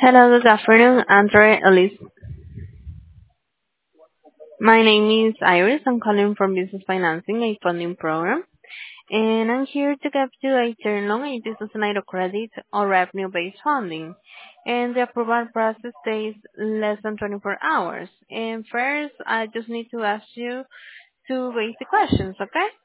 Hello, good afternoon, Andre, Elise. My name is Iris. I'm calling from Business Financing, a funding program, and I'm here to give you a term loan, a business line of credit or revenue-based funding. And the approval process takes less than 24 hours. And first, I just need to ask you two basic questions, okay?